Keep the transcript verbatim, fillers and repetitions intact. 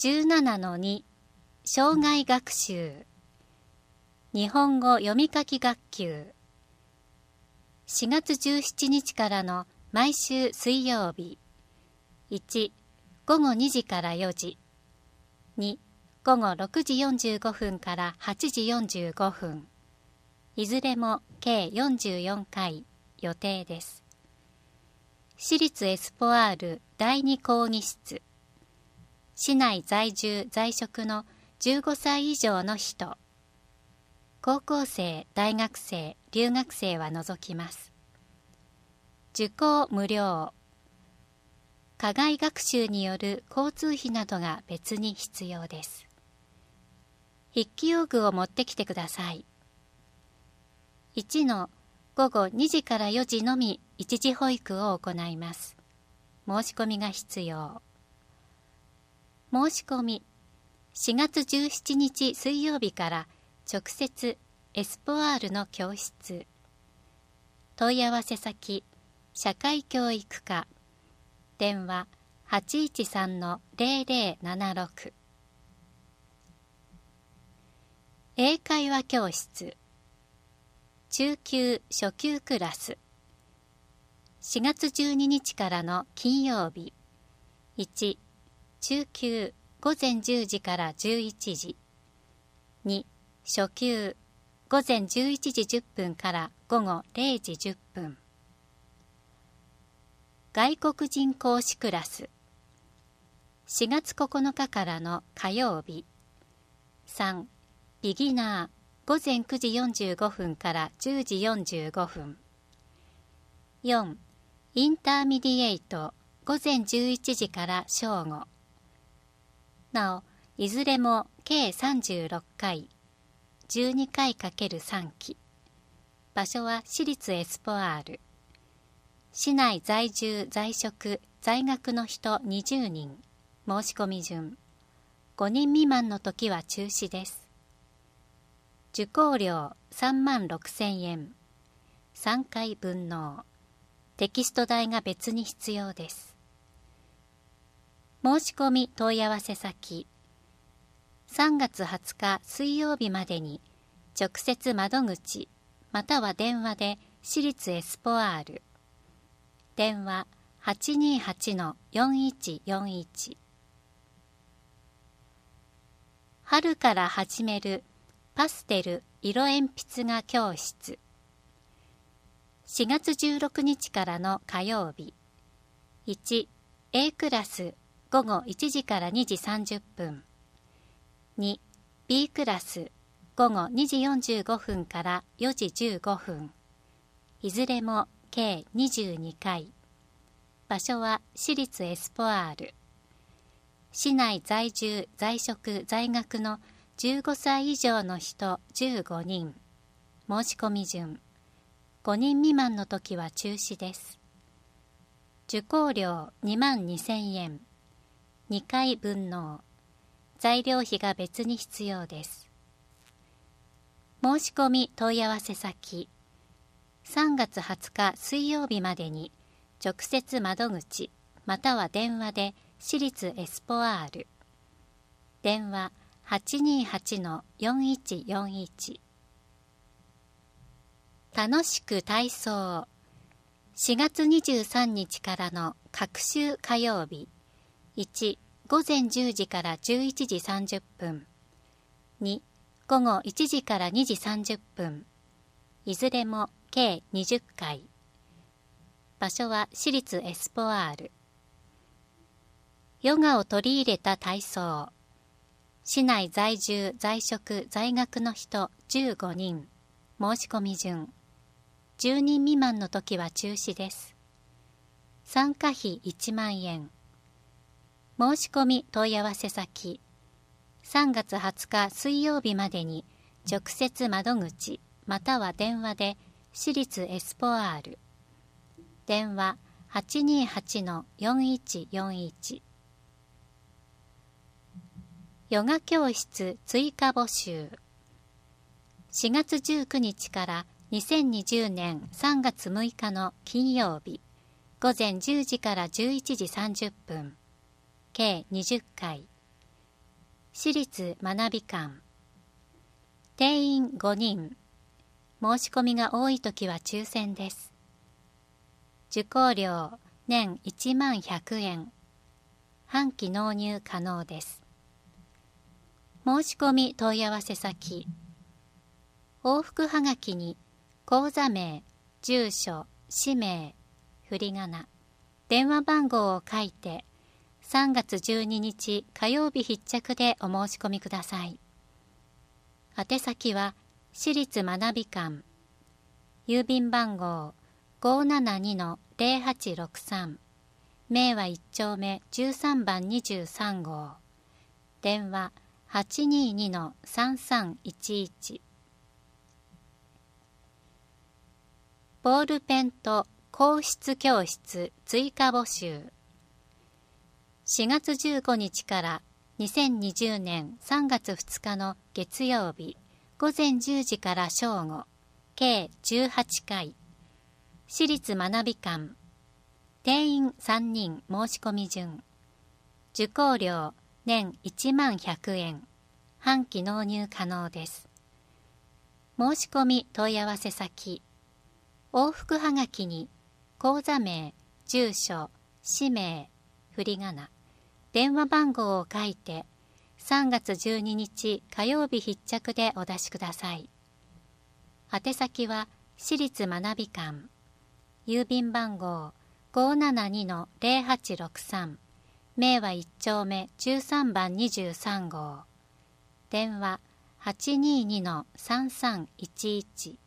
じゅうななのに 障害学習日本語読み書き学級しがつじゅうしちにちからの毎週水曜日いちごごにじからよじにごごろくじよんじゅうごふんからはちじよんじゅうごふんいずれも計よんじゅうよんかい予定です。私立エスポアールだいに講義室市内在住在職のじゅうごさい以上の人高校生、大学生、留学生は除きます。受講無料課外学習による交通費などが別に必要です。筆記用具を持ってきてください。いちのごごにじからよじのみ一時保育を行います。申し込みが必要。申し込みしがつじゅうしちにち水曜日から直接エスポアールの教室問い合わせ先社会教育課電話 はちいちさんのゼロゼロななろく 英会話教室中級初級クラスしがつじゅうににちからの金曜日いち中級ごぜんじゅうじからじゅういちじに初級ごぜんじゅういちじじゅっぷんからごごれいじじゅっぷん外国人講師クラスしがつここのかからの火曜日さんビギナーごぜんくじよんじゅうごふんからじゅうじよんじゅうごふんよんインターミディエイトごぜんじゅういちじから正午なおいずれも計さんじゅうろっかいじゅうにかい ×さん 期場所は私立エスポアール市内在住在職在学の人にじゅうにん申し込み順ごにん未満の時は中止です。受講料さんまんろくせんえんさんかい分納テキスト代が別に必要です。申し込み問い合わせ先さんがつはつか水曜日までに直接窓口または電話で私立エスポアール電話 はちにーはちのよんいちよんいち 春から始めるパステル色鉛筆画教室しがつじゅうろくにちからの火曜日いち A クラスごごいちじからにじさんじゅっぷんに B クラスごごにじよんじゅうごふんからよじじゅうごふんいずれも計にじゅうにかい場所は私立エスポアール市内在住在職在学のじゅうごさい以上の人じゅうごにん申し込み順ごにん未満の時は中止です。受講料にまんにせんえんにかい分納材料費が別に必要です。申し込み問い合わせ先さんがつはつか水曜日までに直接窓口または電話で私立エスポアール電話 はちにーはちのよんいちよんいち 楽しく体操しがつにじゅうさんにちからの各週火曜日いちごぜんじゅうじからじゅういちじさんじゅっぷんにごごいちじからにじさんじゅっぷんいずれも計にじゅっかい場所は私立エスポアールヨガを取り入れた体操市内在住在職在学の人じゅうごにん申し込み順じゅうにん未満の時は中止です。参加費いちまんえん申し込み問い合わせ先さんがつはつか水曜日までに直接窓口または電話で私立エスポアール電話 はちにーはちのよんいちよんいち ヨガ教室追加募集しがつじゅうくにちからにせんにじゅうねんさんがつむいかの金曜日ごぜんじゅうじからじゅういちじさんじゅっぷん計にじゅっかい私立学び館。定員ごにん。申し込みが多いときは抽選です。受講料年いちまんひゃくえん。半期納入可能です。申し込み問い合わせ先。往復はがきに口座名、住所、氏名、振り仮名、電話番号を書いてさんがつじゅうににち火曜日必着でお申し込みください。宛先は私立学び館。郵便番号 ごーななにのぜろはちろくさん。明和いっ丁目じゅうさんばんにじゅうさん号。電話 はちにーにのさんさんいちいち。ボールペンと硬質教室追加募集。しがつじゅうごにちからにせんにじゅうねんさんがつふつかの月曜日ごぜんじゅうじから正午、計じゅうはちかい。私立学び館。定員さんにん申し込み順。受講料年いちまんひゃくえん。半期納入可能です。申し込み問い合わせ先。往復はがきに口座名、住所、氏名、振り仮名、電話番号を書いてさんがつじゅうににち火曜日必着でお出しください。宛先は私立学び館。郵便番号 ごーななにのぜろはちろくさん。明和いっ丁目じゅうさんばんにじゅうさん号。電話 はちにーにのさんさんいちいち。